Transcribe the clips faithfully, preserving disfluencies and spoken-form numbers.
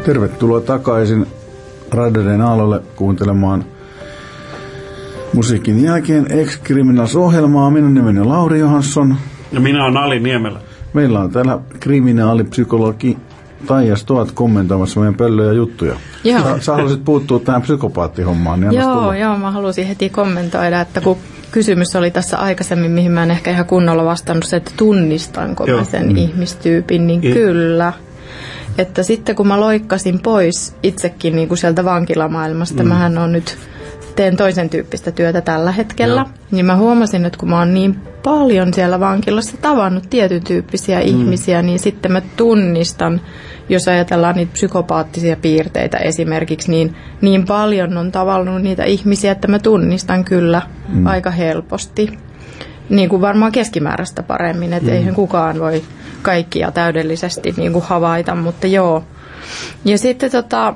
Tervetuloa takaisin Radioiden aallolle kuuntelemaan musiikin jälkeen Ex-Criminals-ohjelmaa. Minun nimeni on Lauri Johansson. Ja minä olen Ali Niemelä. Meillä on täällä kriminaalipsykologi Taija Stoat kommentoimassa meidän pöllöjä juttuja. Joo. Sä, sä haluaisit puuttua tähän psykopaattihommaan. Niin joo, joo, mä halusin heti kommentoida, että kun kysymys oli tässä aikaisemmin, mihin mä en ehkä ihan kunnolla vastannut se, että tunnistanko joo. mä sen mm. ihmistyypin, niin I. kyllä. Että sitten kun mä loikkasin pois itsekin niin kuin sieltä vankilamaailmasta, mm. mähän on nyt, teen toisen tyyppistä työtä tällä hetkellä, Joo. niin mä huomasin, että kun mä oon niin paljon siellä vankilassa tavannut tietyn tyyppisiä mm. ihmisiä, niin sitten mä tunnistan, jos ajatellaan niitä psykopaattisia piirteitä esimerkiksi, niin niin paljon on tavannut niitä ihmisiä, että mä tunnistan kyllä mm. aika helposti. Niin kuin varmaan keskimääräistä paremmin, että mm. eihän kukaan voi kaikkia täydellisesti niin kuin havaita, mutta joo. Ja sitten tota,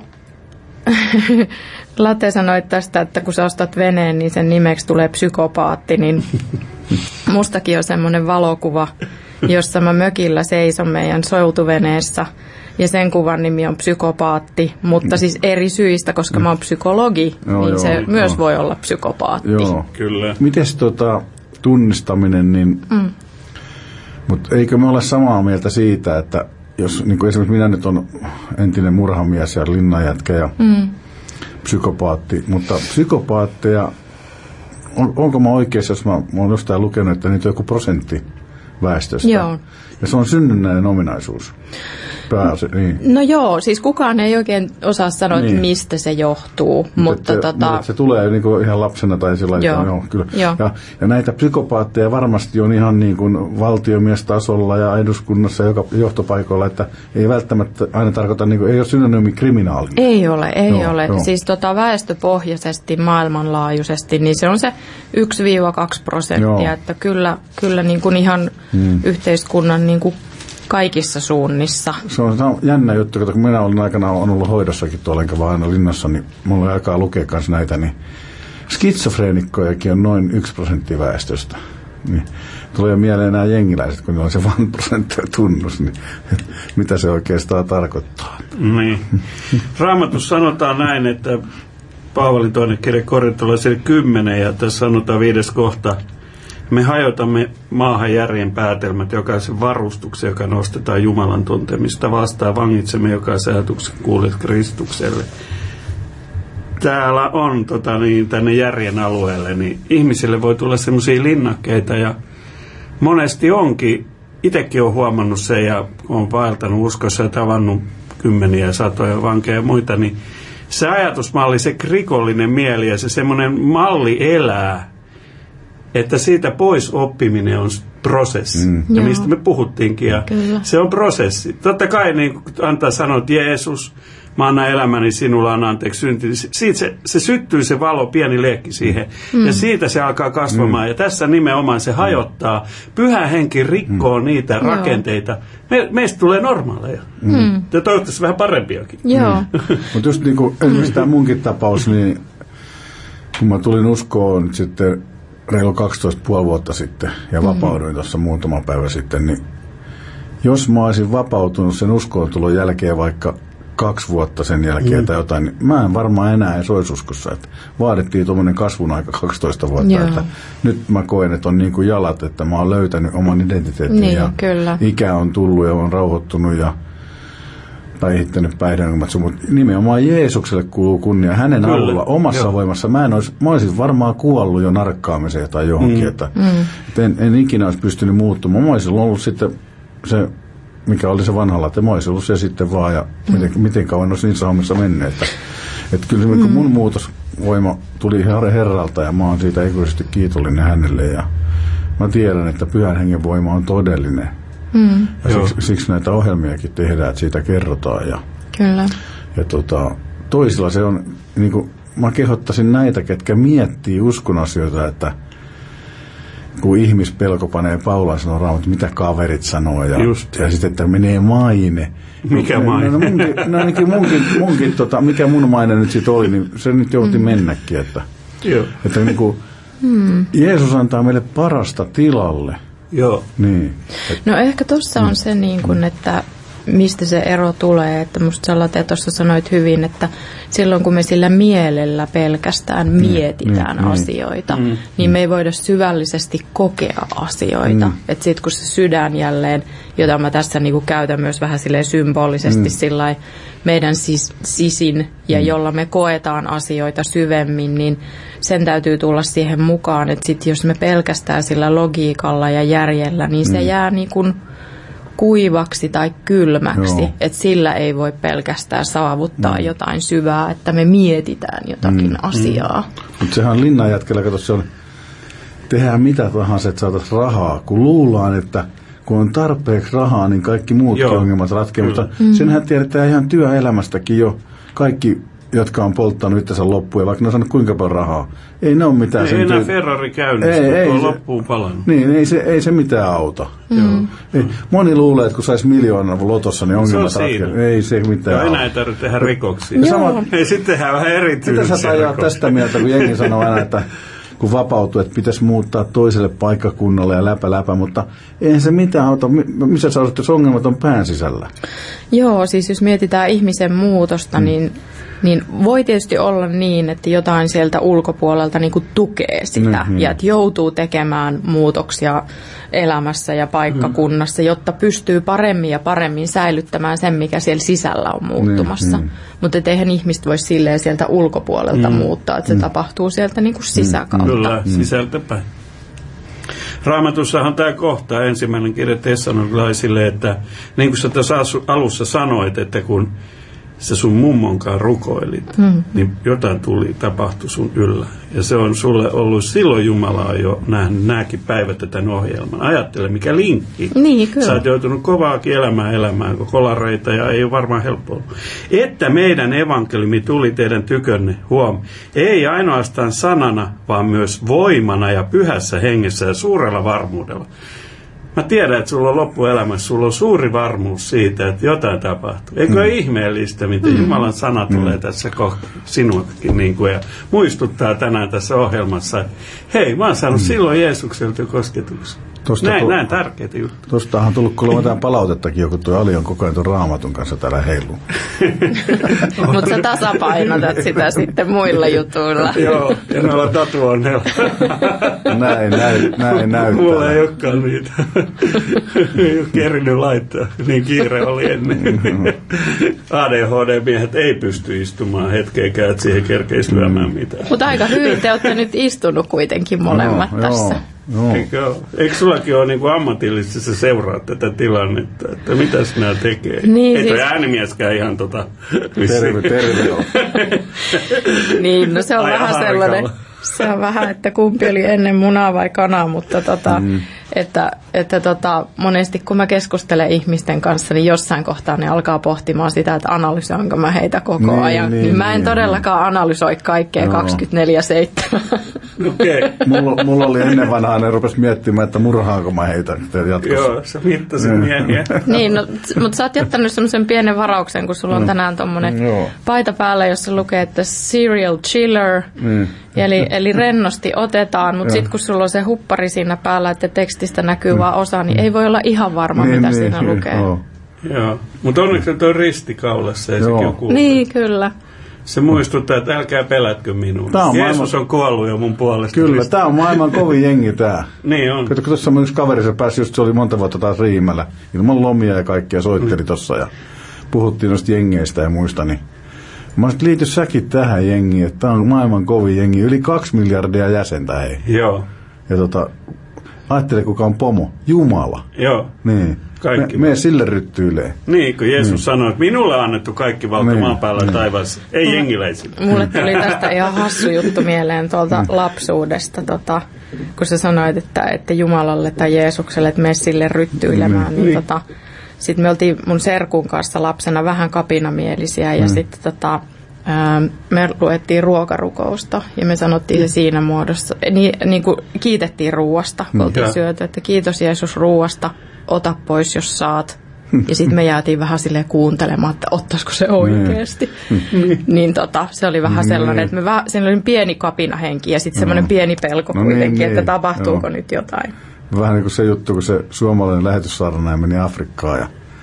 Latte sanoi tästä, että kun sä ostat veneen, niin sen nimeksi tulee psykopaatti, niin mustakin on semmoinen valokuva, jossa mä mökillä seison meidän soutuveneessä, ja sen kuvan nimi on psykopaatti, mutta siis eri syistä, koska mä oon psykologi, joo, niin joo, se joo. myös voi olla psykopaatti. Joo, kyllä. Mites tota tunnistaminen, niin mm. mutta eikö me ole samaa mieltä siitä, että jos niin kuin esimerkiksi minä nyt on entinen murhamies ja linnanjätkä ja mm. psykopaatti, mutta psykopaatteja, on, onko mä oikeassa, jos mä, mä oon jostain lukenut, että niitä on joku prosentti väestöstä. Joo. Ja se on synnynnäinen ominaisuus. Pääase, niin. No joo, siis kukaan ei oikein osaa sanoa, niin. mistä se johtuu. Mutta että, tota... mutta se tulee niin kuin ihan lapsena tai sillä joo. Joo, kyllä. Joo. Ja, ja näitä psykopaatteja varmasti on ihan niin kuin valtiomiestasolla ja eduskunnassa joka johtopaikoilla, että ei välttämättä aina tarkoita, niin kuin, ei ole synonyymi kriminaalinen. Ei ole, ei joo, ole. Joo. Siis tota väestöpohjaisesti, maailmanlaajuisesti, niin se on se yksi kaksi prosenttia, joo. että kyllä, kyllä niin kuin ihan hmm. yhteiskunnan niin kuin kaikissa suunnissa. Se on, se on jännä juttu, kun minä olin aikana on ollut hoidossakin tuolla, enkä vaan aina linnassa, niin mulla oli aikaa lukea kanssa näitä, niin skitsofreenikkojakin on noin yksi prosentti väestöstä. Niin tulee mieleen nämä jengiläiset, kun niillä on se vain prosentti tunnus, niin mitä se oikeastaan tarkoittaa? Niin. Raamatussa sanotaan näin, että Paavalin toinen kirja korintolaisille kymmenen, ja tässä sanotaan viides kohta, me hajotamme maahan järjen päätelmät jokaisen varustuksen, joka nostetaan Jumalan tuntemista vastaan. Vangitsemme jokaisen ajatuksen kuulijat Kristukselle. Täällä on tota, niin, tänne järjen alueelle, niin ihmisille voi tulla semmoisia linnakkeita, ja monesti onkin, itsekin olen huomannut sen, ja olen vaeltanut uskossa ja tavannut kymmeniä, satoja vankeja ja muita, niin se ajatusmalli, se rikollinen mieli ja se semmoinen malli elää, että siitä pois oppiminen on prosessi, mm. ja mistä me puhuttiinkin, ja Kyllä. se on prosessi. Totta kai niin antaa sanoa, että Jeesus, mä annan elämäni sinulla, anna anteeksi synti. Siitä se, se syttyy se valo, pieni leekki siihen, mm. ja siitä se alkaa kasvamaan, mm. ja tässä nimenomaan se hajottaa. Pyhä henki rikkoo mm. niitä rakenteita. Me, meistä tulee normaaleja, mm. ja toivottavasti vähän parempiakin. Joo. Mutta just niin kuin esimerkiksi tämä munkin tapaus, niin kun mä tulin uskoon sitten reilu kaksitoista pilkku viisi vuotta sitten ja vapauduin tuossa muutama päivä sitten, niin jos mä olisin vapautunut sen uskoon-tulon jälkeen vaikka kaksi vuotta sen jälkeen mm. tai jotain, niin mä en varmaan enää edes olisi uskossa. Että vaadittiin tuommoinen kasvun aika kaksitoista vuotta. Joo. Että nyt mä koen, että on niin kuin jalat, että mä oon löytänyt oman identiteetin niin, ja kyllä. ikä on tullut ja on rauhoittunut ja päihittänyt päihdeongelmat, mutta nimenomaan Jeesukselle kuuluu kunnia hänen Kyllä. avulla omassa Joo. voimassa. Mä en olisi, mä olisin varmaan kuollut jo narkkaamiseen tai johonkin, mm. että, mm. että en, en ikinä olisi pystynyt muuttumaan. Mä olisin ollut sitten se, mikä oli se vanhalla, että mä olisin ollut se sitten vaan ja mm. miten, miten kauan olisi niin saamassa mennyt. Että, että kyllä mm. mun muutosvoima tuli Herralta ja mä oon siitä ikuisesti kiitollinen hänelle ja mä tiedän, että Pyhän Hengen voima on todellinen. Mm. Ja siksi, siksi näitä ohjelmiakin tehdään, että siitä kerrotaan. Ja, Kyllä. ja tota, toisilla se on, niin kuin, mä kehottaisin näitä, ketkä miettii uskon asioita, että kun ihmispelko panee Paulaan sanoo Raamattu, mitä kaverit sanoo, ja, ja sitten, että menee maine. Mikä maine? No, no, munkin, no ainakin munkin, munkin tota, mikä mun maine nyt sitten oli, niin se nyt jouti mm. mennäkin, että, että niin kuin, mm. Jeesus antaa meille parasta tilalle. Joo. Niin. No ehkä tuossa on se, niin kuin, että mistä se ero tulee. Että musta Salate tuossa sanoit hyvin, että silloin kun me sillä mielellä pelkästään mietitään mm, asioita, mm, niin me ei voida syvällisesti kokea asioita. Mm. Että sitten kun se sydän jälleen, jota mä tässä niinku käytän myös vähän silleen symbolisesti mm. sillai, meidän sis, sisin ja mm. jolla me koetaan asioita syvemmin, niin sen täytyy tulla siihen mukaan, että sit jos me pelkästään sillä logiikalla ja järjellä, niin se mm. jää niin kuin kuivaksi tai kylmäksi, että sillä ei voi pelkästään saavuttaa mm. jotain syvää, että me mietitään jotakin mm. asiaa. Mm. Mutta sehän on linnan jätkellä, kato, se on, tehdään mitä tahansa, että saataisiin rahaa, kun luullaan, että kun on tarpeeksi rahaa, niin kaikki muutkin Joo. ongelmat ratkeaa, mutta mm. senhän tiedetään ihan työelämästäkin jo kaikki, jotka on polttanut itsensä loppuun, ja vaikka ne on saanut kuinka paljon rahaa. Ei ne ole mitään. Ei enää tyy- Ferrari käynnissä, ei, ei, on se, loppuun palannut. Niin, ei se, ei se mitään auta. Mm. Ei, moni luulee, että kun saisi miljoonan lotossa, niin ongelmat ratkeaa. Ei se mitään auta. Enää ei tarvitse tehdä rikoksia. Sama, ei sitten tehdä vähän erityisiä mitä sä ajaa tästä mieltä, kun jengi sanoo aina, että kun vapautuu, että pitäisi muuttaa toiselle paikkakunnalle ja läpä läpä, mutta eihän se mitään auta. Missä sä olet, jos ongelmat on pään sisällä? Joo, siis jos mietitään ihmisen muutosta, mm. niin niin voi tietysti olla niin, että jotain sieltä ulkopuolelta niin kuin tukee sitä mm-hmm. ja että joutuu tekemään muutoksia elämässä ja paikkakunnassa, mm. jotta pystyy paremmin ja paremmin säilyttämään sen, mikä siellä sisällä on muuttumassa. Mm-hmm. Mutta eihän ihmiset voi silleen sieltä ulkopuolelta mm. muuttaa, että se mm. tapahtuu sieltä niin kuin sisäkautta. Kyllä, mm. sisältäpäin. Raamatussahan tämä kohta, ensimmäinen kirja Tessalonilaisille, että niin kuin sä tässä alussa sanoit, että kun sä sun mummonkaan rukoilit, mm. niin jotain tuli, tapahtui sun yllä. Ja se on sulle ollut, silloin Jumala on jo nähnyt nämäkin päivät tämän ohjelman. Ajattele, mikä linkki. Niin, kyllä. Sä oot joutunut kovaakin elämään elämään, kolareita, ja ei ole varmaan helppoa. Että meidän evankeliumi tuli teidän tykönne, huom. Ei ainoastaan sanana, vaan myös voimana ja pyhässä hengessä ja suurella varmuudella. Mä tiedän, että sulla on loppuelämässä, sulla on suuri varmuus siitä, että jotain tapahtuu. Eikö mm. ole ihmeellistä, miten mm. Jumalan sana tulee mm. tässä kohta sinuakin niin kuin, ja muistuttaa tänään tässä ohjelmassa, että hei, mä oon saanut mm. silloin Jeesukselta jo kosketuksen. Tosta näin, tu- näin tärkeitä juttuja. Tuostahan on tullut kuulemma jotain palautettakin, joku tuo Ali on koko ajan tuon Raamatun kanssa täällä heiluu. Mutta sä tasapainotat sitä sitten muilla jutuilla. Joo, ja noilla tatuoinneilla. näin, näin, näin näyttää. Mulla ei olekaan niitä. Ei ole kerinyt laittaa, niin kiire oli ennen. A D H D-miehet ei pysty istumaan hetkeäkään, että siihen kerkeisi lyömään mitään. Mutta aika hyvin te olette nyt istunut kuitenkin molemmat no, tässä. Joo. No. Eikö, eikö sullakin ole niin kuin ammatillisesti seuraa tätä tilannetta, että mitäs nämä tekee? Niin, ei siis... toi äänimieskään ihan tota... Terve, terve on. Niin, no se on Ai vähän sellainen... Se on vähän, että kumpi oli ennen munaa vai kanaa, mutta tota, mm. että, että tota, monesti kun mä keskustelen ihmisten kanssa, niin jossain kohtaa ne alkaa pohtimaan sitä, että analysoinko mä heitä koko niin, ajan. Niin, niin mä en niin, todellakaan niin. analysoi kaikkea no. kaksikymmentäneljä seitsemän. Okay. mulla, mulla oli ennen vanhaa, ne rupesi miettimään, että murhaanko mä heitä jatkossa. Joo, sä mittasit miehiä. Niin, no, mutta sä oot jättänyt semmoisen pienen varauksen, kun sulla on tänään tommonen no. paita päällä, jossa lukee, että serial chiller, mm. eli, eli rennosti otetaan, mutta sitten kun sulla on se huppari siinä päällä, että tekstistä näkyy mm. vaan osa, niin ei voi olla ihan varma, niin, mitä niin, siinä niin, lukee. Oh. Joo, mutta onneksi tuo risti kaulassa ja sekin on kuullut. Niin, kyllä. Se muistuttaa, että älkää pelätkö minua. On Jeesus maailman... on kuollut jo mun puolesta. Kyllä, tämä on maailman kovin jengi tämä. Niin on. Kato, kun tuossa yksi kaveri, se pääsi just, se oli monta vuotta taas Riimällä. Ilman lomia ja kaikkia soitteli mm. tuossa ja puhuttiin noista jengeistä ja muista, niin mä olisin, liity säkin tähän jengiin, että tämä on maailman kovin jengi. Yli kaksi miljardia jäsentä, hei. Joo. Ja tota, ajattele kuka on pomo. Jumala. Joo. Niin. Kaikki. Me, me sille ryttyilee. Niin, kun Jeesus niin. sanoi, että minulle on annettu kaikki valta niin. maan päällä niin. taivaassa. Ei jengiläisille. Mulle tuli tästä ihan hassu juttu mieleen tuolta mm. lapsuudesta, tota, kun sä sanoit, että, että Jumalalle tai Jeesukselle, että me sille ryttyilemään. Mm. Niin, niin. Tota, sitten me oltiin mun serkun kanssa lapsena vähän kapinamielisiä ja mm. sitten tota, me luettiin ruokarukousta ja me sanottiin se siinä muodossa, niin, niin kuin kiitettiin ruuasta, kun oltiin syöty, että kiitos Jeesus ruuasta, ota pois jos saat. Ja sitten me jäätiin vähän silleen kuuntelemaan, että ottaisiko se oikeasti. Mm. niin tota, se oli vähän sellainen, että me vähän, siinä oli pieni kapinahenki ja sitten semmoinen pieni pelko no kuitenkin, niin, että tapahtuuko joo. nyt jotain. Vähän niin kuin se juttu, kun se suomalainen lähetyssaarnaaja meni Afrikkaan ja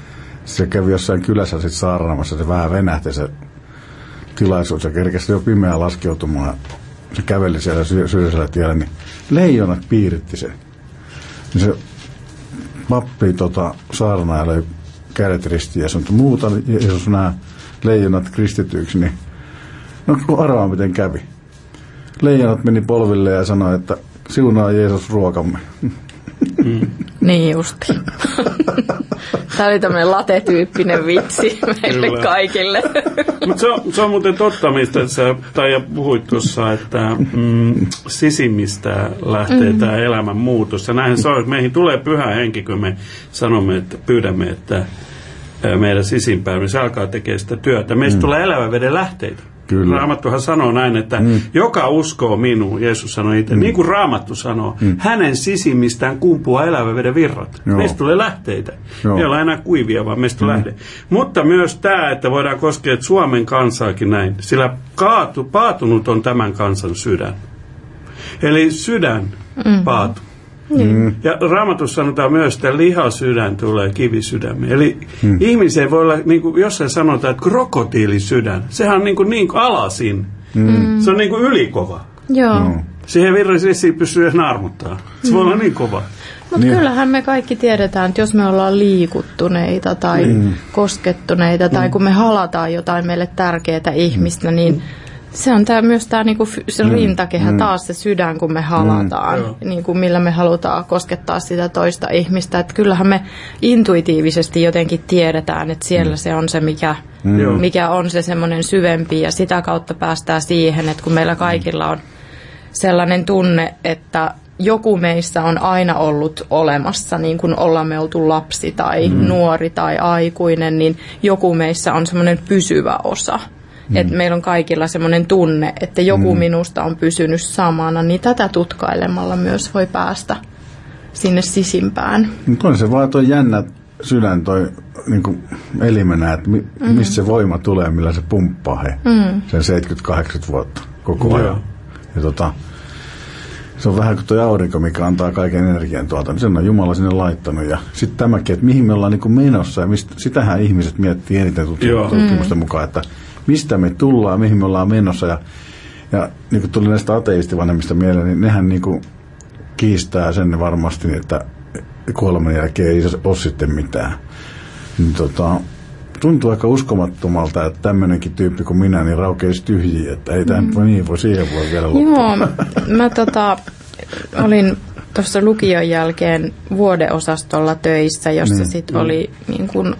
Se kävi jossain kylässä sitten saarnaamassa, se vähän venähti se tilaisuus ja kerkesi jo pimeää laskeutumaan. Se käveli siellä sy- syrjäisellä tiellä, niin leijonat piiritti sen. Niin se pappi tota, saarnaaja löi kädet ristiin ja sanoi, että muuta Jeesus nämä leijonat kristityiksi, niin no arvaa miten kävi. Leijonat meni polville ja sanoi, että siunaa Jeesus ruokamme. Mm. Niin justi. Tämä oli tämmöinen latetyyppinen vitsi meille Kyllä. kaikille. Mutta se, se on muuten totta, mistä sä Taija puhuit tuossa, että mm, sisimmistä lähtee mm. tämä elämän muutos. Ja näinhän se on, että meihin tulee pyhä henki, kun me sanomme, että pyydämme, että meidän sisimpään, niin se alkaa tekemään sitä työtä. Meistä mm. tulee elävän veden lähteitä. Kyllä. Raamattuhan sanoo näin, että mm. joka uskoo minuun, Jeesus sanoi itse, mm. niin kuin Raamattu sanoo, mm. hänen sisimmistään kumpuaa elävän veden virrat. Joo. Meistä tulee lähteitä. Joo. Ei ole enää kuivia, vaan meistä mm. lähde. Mutta myös tämä, että voidaan koskea Suomen kansaakin näin, sillä kaatu, paatunut on tämän kansan sydän. Eli sydän mm. paatu. Mm. Ja Raamatussa sanotaan myös, että lihasydän tulee kivisydämeen. Eli mm. ihmiseen voi olla, niin kuin jossain sanotaan, että krokotiilisydän. Sehän on niin kuin, niin kuin alasin. Mm. Se on niin kuin ylikova. Joo. Mm. Siihen virallisesti ei pysty edes naarmuttaa. Se mm. voi olla niin kova. Mutta niin. Kyllähän me kaikki tiedetään, että jos me ollaan liikuttuneita tai mm. koskettuneita tai mm. kun me halataan jotain meille tärkeää ihmistä, niin se on tää, myös tämä niinku, se rintakehä, mm. taas se sydän, kun me halataan, mm. niinku, millä me halutaan koskettaa sitä toista ihmistä. Et kyllähän me intuitiivisesti jotenkin tiedetään, että siellä mm. se on se, mikä, mm. mikä on se semmoinen syvempi. Ja sitä kautta päästään siihen, että kun meillä kaikilla on sellainen tunne, että joku meissä on aina ollut olemassa, niin kuin ollaan me oltu lapsi tai mm. nuori tai aikuinen, niin joku meissä on semmoinen pysyvä osa. Mm. Että meillä on kaikilla semmoinen tunne, että joku mm. minusta on pysynyt samana, niin tätä tutkailemalla myös voi päästä sinne sisimpään. Mutta on se vaan tuo jännä sydän, toi niin elimenä, että mi, mm-hmm. mistä se voima tulee, millä se pumppaa he, mm. sen seitsemänkymmentä kahdeksankymmentä vuotta koko ajan. Mm. Ja tota, se on vähän kuin tuo aurinko, mikä antaa kaiken energian tuolta, niin sen on Jumala sinne laittanut. Ja sitten tämäkin, että mihin me ollaan niin menossa, ja mistä, sitähän ihmiset miettii eniten tutkimusten mm. mukaan, että mistä me tullaan, mihin me ollaan menossa. Ja, ja niin kuin tuli näistä ateistivanhemmista mieleen, niin nehän niin kuin kiistää sen varmasti, että kuoleman jälkeen ei ole sitten mitään. Niin tota, tuntuu aika uskomattomalta, että tämmöinenkin tyyppi kuin minä niin raukeisi tyhjiä, että ei tämä mm. niin voi siihen voi vielä loppua. Joo, mä tota, olin tuossa lukion jälkeen vuodeosastolla töissä, jossa niin, sitten niin. oli niin kuin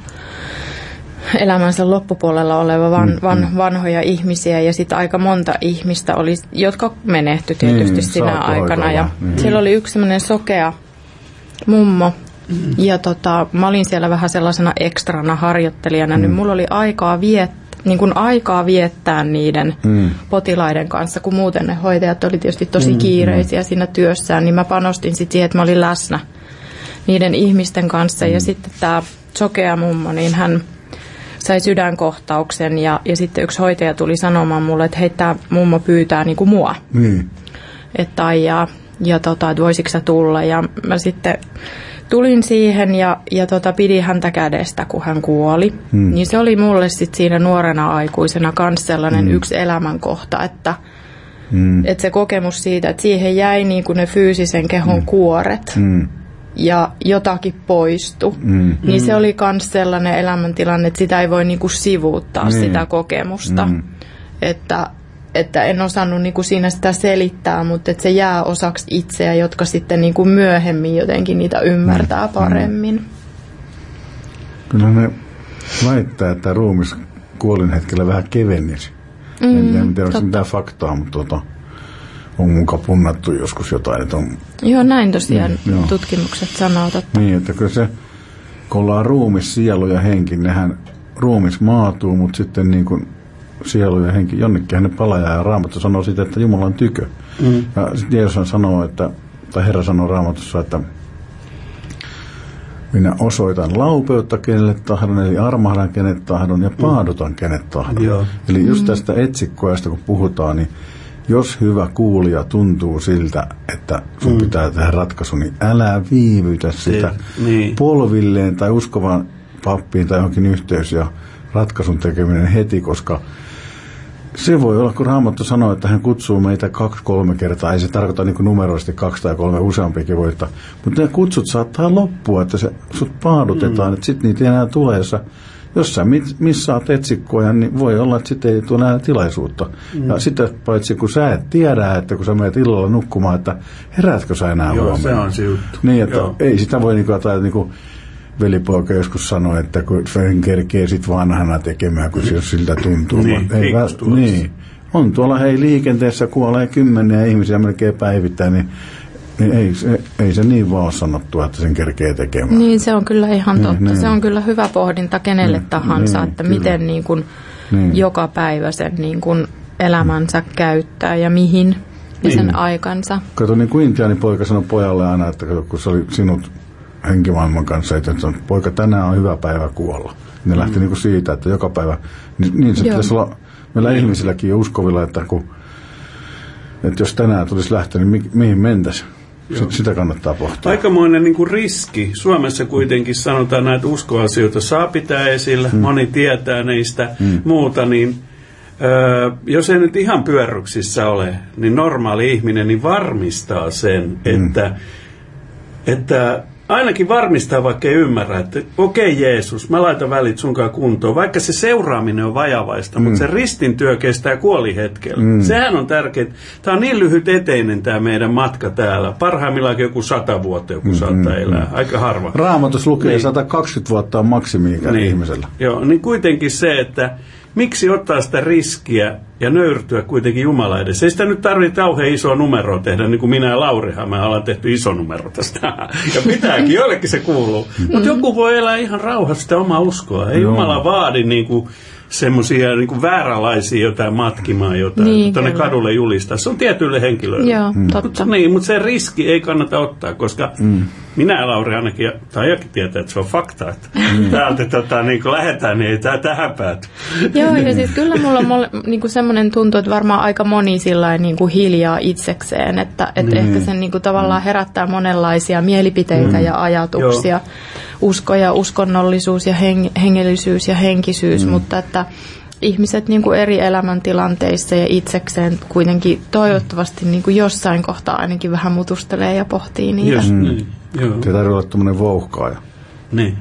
elämänsä loppupuolella oleva van, mm, van, mm. vanhoja ihmisiä ja sitten aika monta ihmistä oli, jotka menehtyi tietysti niin, sinä aikana. Ja mm. siellä oli yksi semmoinen sokea mummo mm. ja tota, mä olin siellä vähän sellaisena ekstrana harjoittelijana, mm. niin mulla oli aikaa viettää. Niin kuin aikaa viettää niiden mm. potilaiden kanssa, kun muuten ne hoitajat oli tietysti tosi kiireisiä mm. siinä työssään, niin mä panostin sitten siihen, että mä olin läsnä niiden ihmisten kanssa. Mm. Ja sitten tämä sokea mummo, niin hän sai sydänkohtauksen ja, ja sitten yksi hoitaja tuli sanomaan mulle, että hei, tämä mummo pyytää niin kuin mua. Mm. Että ja, ja tota, että voisitko sä tulla. Ja mä sitten tulin siihen ja, ja tota, pidin häntä kädestä, kun hän kuoli. Hmm. Niin se oli mulle sitten siinä nuorena aikuisena myös sellainen hmm. yksi elämänkohta, että hmm. et se kokemus siitä, että siihen jäi niin kuin ne fyysisen kehon hmm. kuoret hmm. ja jotakin poistui. Hmm. Niin hmm. se oli myös sellainen elämäntilanne, että sitä ei voi niin kuin sivuuttaa hmm. sitä kokemusta. Hmm. Että että en osannut niinku siinä sitä selittää, mutta että se jää osaksi itseä, jotka sitten niinku myöhemmin jotenkin niitä ymmärtää paremmin. Kyllä ne väittää, että ruumis kuolin hetkellä vähän kevennisi. Mm, en tiedä, onko se mitään faktaa, mutta tuota, on muka punnattu joskus jotain. Että on, joo, näin tosiaan mm, tutkimukset sanoo totta. Niin, että kyllä se, kun ollaan ruumis, sielu ja henki, nehän ruumis maatuu, mutta sitten niin kuin sielu ja henki, jonnekin ne palaa ja Raamattu sanoo siitä, että Jumala on tykö. Mm. Ja sitten Jeesus sanoo, että, tai Herra sanoo Raamatussa, että minä osoitan laupeutta kenelle tahdon, eli armahdan kenet tahdon ja paadutan kenet tahdon. Mm. Eli just tästä etsikkoajasta, kun puhutaan, niin jos hyvä kuulija tuntuu siltä, että sun mm. pitää tehdä ratkaisu, niin älä viivytä sitä niin. polvilleen tai uskovan pappiin tai johonkin yhteys ja ratkaisun tekeminen heti, koska se voi olla, kun Raamattu sanoo, että hän kutsuu meitä kaksi-kolme kertaa. Ei se tarkoita niin kuin numeroisesti kaksi tai kolme useampikin voittaa. Mutta ne kutsut saattaa loppua, että se, sut paadutetaan, mm. että sitten niitä ei enää tule. Jos sä, jos sä missaat etsikkoja, niin voi olla, että sitten ei tule enää tilaisuutta. Mm. Ja sitten paitsi kun sä et tiedä, että kun sä menet illalla nukkumaan, että heräätkö sä enää Joo, huomenna. se on se juttu. Niin, että Joo. ei sitä voi niin kuin, tai, niin kuin velipoika joskus sanoi, että kun sen kerkee sit vanhana tekemään, kun se jos siltä tuntuu. niin, ei vä, niin. On tuolla hei liikenteessä kuolee kymmeniä ihmisiä melkein päivittäin, niin, niin ei, se, ei se niin vaan ole sanottua, että sen kerkee tekemään. Niin, se on kyllä ihan niin, totta. Niin. Se on kyllä hyvä pohdinta kenelle niin, tahansa, niin, että kyllä. miten niin kuin niin. joka päivä sen niin kuin elämänsä mm. käyttää ja mihin ja niin. sen aikansa. Kato, niin kuin intiaani poika sanoi pojalle aina, että kun se oli sinut henkimaailman kanssa, että poika, tänään on hyvä päivä kuolla. Ne mm. lähti niin kuin siitä, että joka päivä, niin, niin se pitäisi olla meillä mm. ihmisilläkin ja uskovilla, että, kun, että jos tänään tulisi lähteä, niin mi, mihin mentäisiin? Sitä kannattaa pohtia. Aikamoinen niin kuin riski. Suomessa kuitenkin sanotaan näitä uskoasioita saa pitää esillä, mm. moni tietää niistä mm. muuta, niin Öö, jos ei nyt ihan pyörryksissä ole, niin normaali ihminen niin varmistaa sen, mm. että, että ainakin varmistaa, vaikka ei ymmärrä, että okei okay, Jeesus, mä laitan välit sunkaan kuntoon, vaikka se seuraaminen on vajavaista, mm. mutta se ristin työ kestää kuolihetkellä. Mm. Sehän on tärkeää. Tämä on niin lyhyt eteinen tämä meidän matka täällä. Parhaimmillaan joku sata vuotta joku mm. saattaa elää. Aika harva. Raamatus lukee niin. sata kaksikymmentä vuotta on maksimi-ikä niin. ihmisellä. Joo, niin kuitenkin se, että miksi ottaa sitä riskiä ja nöyrtyä kuitenkin Jumala edessä? Ei sitä nyt tarvitse kauhean isoa numeroa tehdä, niin kuin minä ja Laurihan, me ollaan tehty iso numero tästä. Ja pitääkin, jollekin se kuuluu. Mutta joku voi elää ihan rauhassa sitä omaa uskoa. Ei Jumala vaadi niin kuin semmoisia niin kuin vääränlaisia jotain matkimaan jotain, niin, tuonne kadulle julistaa. Se on tietyille henkilöille. Joo, mm. totta. Niin, mutta se riski ei kannata ottaa, koska mm. minä ja Lauri ainakin, tai jokin tietää, että se on fakta, että mm. täältä tota, niin lähdetään, niin ei tämä tähän pääty. Joo, ja siis kyllä mulla on mole, niin kuin semmoinen tuntuu, että varmaan aika moni sillain niin kuin hiljaa itsekseen, että, että niin. ehkä se niin kuin tavallaan herättää monenlaisia mielipiteitä mm. ja ajatuksia. Joo. Usko ja uskonnollisuus ja heng, hengellisyys ja henkisyys, mm. mutta että ihmiset niin kuin eri elämäntilanteissa ja itsekseen kuitenkin toivottavasti niin kuin jossain kohtaa ainakin vähän mutustelee ja pohtii niitä. Just, mm. niin. Joo. Te tarvitsee olla tämmöinen vouhkaaja. Niin.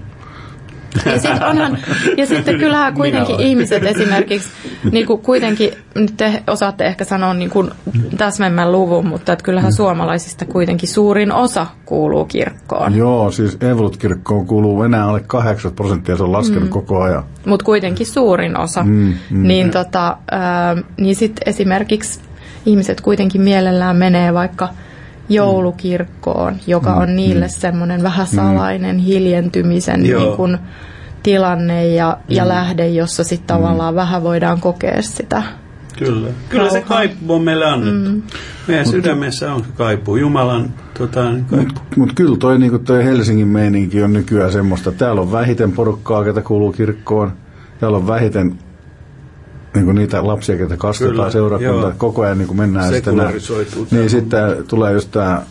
Ja, sit onhan, ja sitten kyllähän kuitenkin ihmiset esimerkiksi, niin kuin kuitenkin, nyt te osaatte ehkä sanoa niin kuin täsmemmän luvun, mutta että kyllähän suomalaisista kuitenkin suurin osa kuuluu kirkkoon. Joo, siis Evolut-kirkkoon kuuluu enää alle kahdeksankymmentä prosenttia, se on laskenut mm. koko ajan. Mutta kuitenkin suurin osa. Mm, mm. Niin, tota, ää, niin sitten esimerkiksi ihmiset kuitenkin mielellään menee vaikka joulukirkkoon, joka on niille semmoinen vähän salainen hiljentymisen niin kuin tilanne ja, ja lähde, jossa sitten tavallaan vähän voidaan kokea sitä. Kyllä. Kyllä se kaipuu on meille annettu. Mm. Meidän mut, sydämessä on kaipuu. Jumalan tota, niin Mutta mut kyllä toi, niinku toi Helsingin meininki on nykyään semmoista. Täällä on vähiten porukkaa, ketä kuuluu kirkkoon. Täällä on vähiten niin niitä lapsia, ketä kastetaan seurakuntaa, koko ajan niin mennään sitten. Niin sitten tulee just tämä,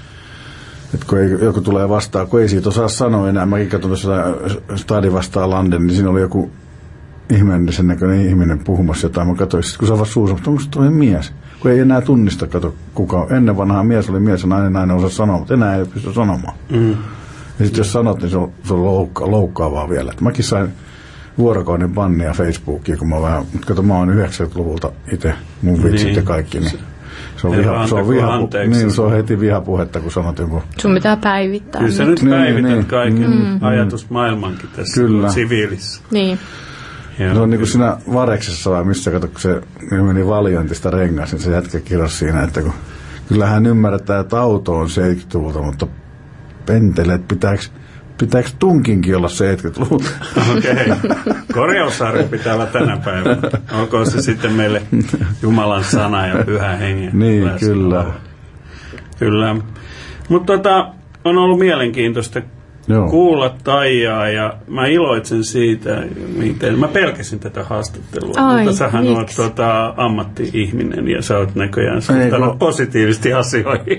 että kun ei, joku tulee vastaan, kun ei siitä osaa sanoa enää. Mäkin katson tuossa Stadi vastaan Landen, niin siinä oli joku ihmeellisen näköinen ihminen puhumassa jotain. Mä katsoin, kun se on vaan suussa, mutta onko se toinen mies? Kun ei enää tunnista, kato kuka. Ennen vanhaa mies oli mies ja nainen, nainen osaa sanoa, mutta enää ei pysty sanomaan. Mm. Ja sitten jos sanot, niin se on, se on loukka, loukkaavaa vielä. Et mäkin sain vuorokauden bannia Facebookiin, kun mä vähän, mutta kato, mä oon yhdeksänkymmentäluvulta itse, mun vitsit niin. ja kaikki, niin se on, viha, se, on viha, niin, se on heti vihapuhetta, kun sanot joku. Sun pitää päivittää. Kyllä sä nyt niin, päivität niin, kaiken mm. ajatusmaailmankin tässä kyllä. siviilissä. Niin. Ja se on niin kuin siinä Vareksessa vai missä, kato, kun se meni Valiantista rengas, niin se jätkä kirjoisi siinä, että kun, kyllähän ymmärretään, että auto on seitsemänkymmentäluvulta, mutta penteleet pitääkö Pitääkö tunkinkin olla seitsemänkymmentäluvulta? Okei. Okay. Korjaussarja pitää olla tänä päivänä. Onko se sitten meille Jumalan sana ja pyhä hengen? Niin, kyllä. Kyllä. Mutta tota, on ollut mielenkiintoista Joo. kuulla Taijaa ja mä iloitsen siitä, miten mä pelkäsin tätä haastattelua. Ai, mutta sähän oot tota, ammatti-ihminen ja sä oot näköjään suhtanut positiivisesti asioihin.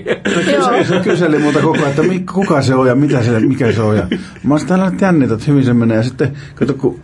Se kyseli muuta koko ajan, että kuka se on ja mitä se, mikä se on. Ja mä olisin täällä jännitä, että hyvin se menee. Ja sitten, kato, kun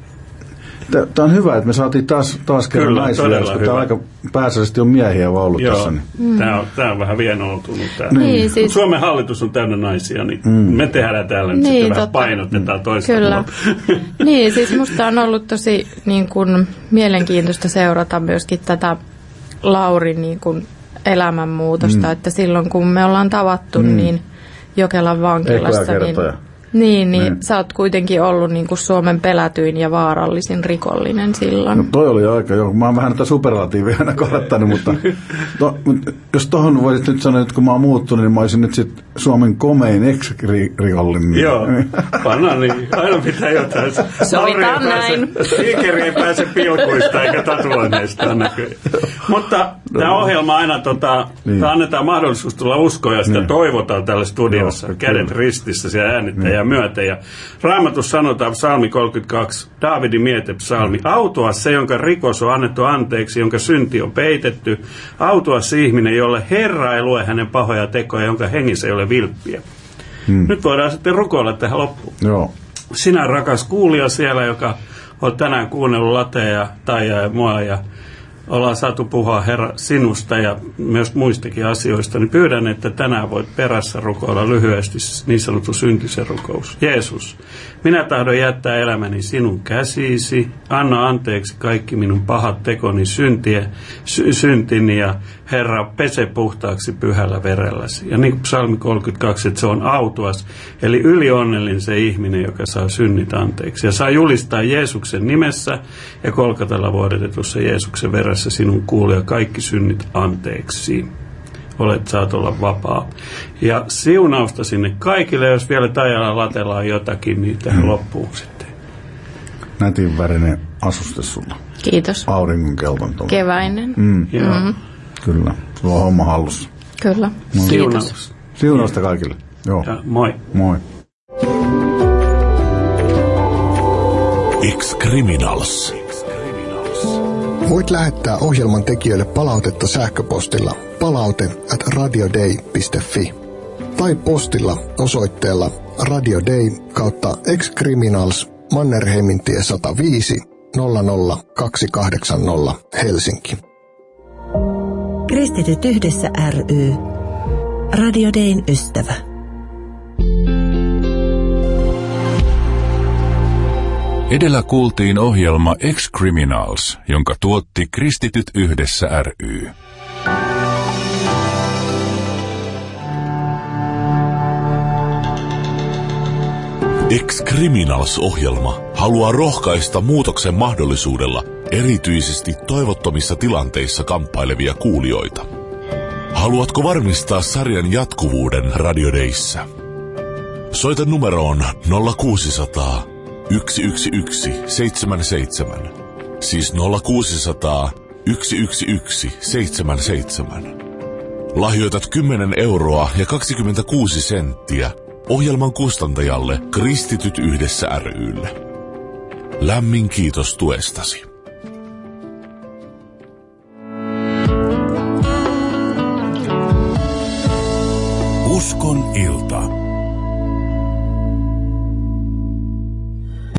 tämä on hyvä, että me saatiin taas, taas kerran naisia, koska tämä aika pääsäisesti on miehiä vaan ollut Joo, tässä. Niin. Mm. Tämä, on, tämä on vähän vienoutunut. Niin, siis... Suomen hallitus on täynnä naisia, niin mm. me tehdään täällä nyt niin, sitten vähän painotetaan toista. Kyllä. Niin, siis musta on ollut tosi niin kuin, mielenkiintoista seurata myöskin tätä Laurin niin kuin, elämänmuutosta, mm. että silloin kun me ollaan tavattu, mm. niin Jokelan vankilassa, niin... Niin, niin, niin sä oot kuitenkin ollut niin kuin Suomen pelätyin ja vaarallisin rikollinen silloin. No toi oli aika, joo. Mä oon vähän näitä superlatiivia aina kohdattanut, mutta to, jos tohon voisit nyt sanoa, että kun mä oon muuttunut, niin mä olisin nyt sit Suomen komein ex-rikollinen. Joo, panna niin. Aina pitää jotain. Sovitaan näin. Tiikeri ei pääse pilkuista eikä tatuoinneista näköjään. Mutta tämä ohjelma aina, tota, niin. annetaan mahdollisuus tulla uskoa ja sitä niin. toivotaan täällä studiossa. Joo, kädet kyllä. ristissä siellä äänittäjää niin. myöten. Ja Raamatussa sanotaan psalmi kolmekymmentäkaksi, Daavidin mietepsalmi. Autua se, jonka rikos on annettu anteeksi, jonka synti on peitetty. Autua se ihminen, jolle Herra ei lue hänen pahoja tekoja, jonka hengissä ei ole vilppiä. Hmm. Nyt voidaan sitten rukoilla tähän loppuun. Joo. Sinä rakas kuulija siellä, joka olet tänään kuunnellut Latea ja Taijaa ja mua ja ollaan saatu puhua Herra sinusta ja myös muistakin asioista, niin pyydän, että tänään voit perässä rukoilla lyhyesti niin sanottu syntisen rukous. Jeesus, minä tahdon jättää elämäni sinun käsisi, anna anteeksi kaikki minun pahat tekoni syntiä, sy- syntini ja Herra, pese puhtaaksi pyhällä verelläsi. Ja niin kuin psalmi kolmekymmentäkaksi, että se on autuas, eli ylionnellinen se ihminen, joka saa synnit anteeksi. Ja saa julistaa Jeesuksen nimessä ja Kolkatalla vuodetetussa Jeesuksen veressä sinun kuulija kaikki synnit anteeksi. Olet, saat olla vapaa. Ja siunausta sinne kaikille, jos vielä Taijalla latellaan jotakin, niin tähän hmm. loppuun sitten. Nätin värinen asuste sulla. Kiitos. Auringon kelton tuolla. Keväinen. Mm. Joo. Mm. Kyllä, sulla on homma hallussa. Kyllä. No. Siunaus. Siunausta kaikille. Joo. Ja moi. Moi. Ex-Criminals. Voit lähettää ohjelman tekijöille palautetta sähköpostilla palaute at radiodei piste fi tai postilla osoitteella radiodei kautta ex-criminals Mannerheimintie sata viisi nolla nolla kaksi kahdeksan nolla Helsinki. Kristityt yhdessä ry. Radio Dayn ystävä. Edellä kuultiin ohjelma Ex-Criminals, jonka tuotti Kristityt yhdessä ry. Ex-Criminals-ohjelma haluaa rohkaista muutoksen mahdollisuudella erityisesti toivottomissa tilanteissa kamppailevia kuulijoita. Haluatko varmistaa sarjan jatkuvuuden Radio Dayssä? Soita numeroon nolla kuusisataa yksi yksi yksi seitsemän seitsemän, siis nolla kuusisataa yksi yksi yksi seitsemän seitsemän. Lahjoitat kymmenen euroa ja kaksikymmentäkuusi senttiä ohjelman kustantajalle Kristityt yhdessä ry:lle. Lämmin kiitos tuestasi. Uskon ilta.